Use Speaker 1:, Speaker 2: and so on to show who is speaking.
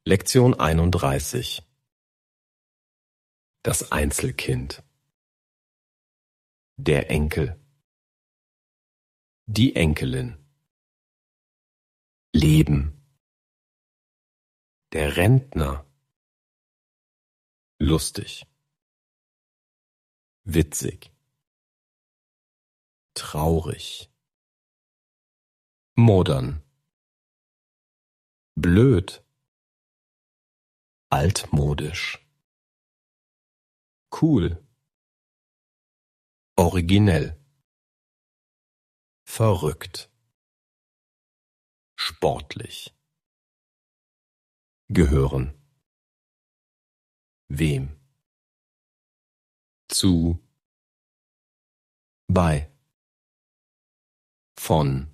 Speaker 1: Lektion 31. Das Einzelkind. Der Enkel. Die Enkelin. Leben. Der Rentner. Lustig. Witzig. Traurig. Modern. Blöd. Altmodisch. Cool. Originell. Verrückt. Sportlich. Gehören. Wem? Zu. Bei. Von.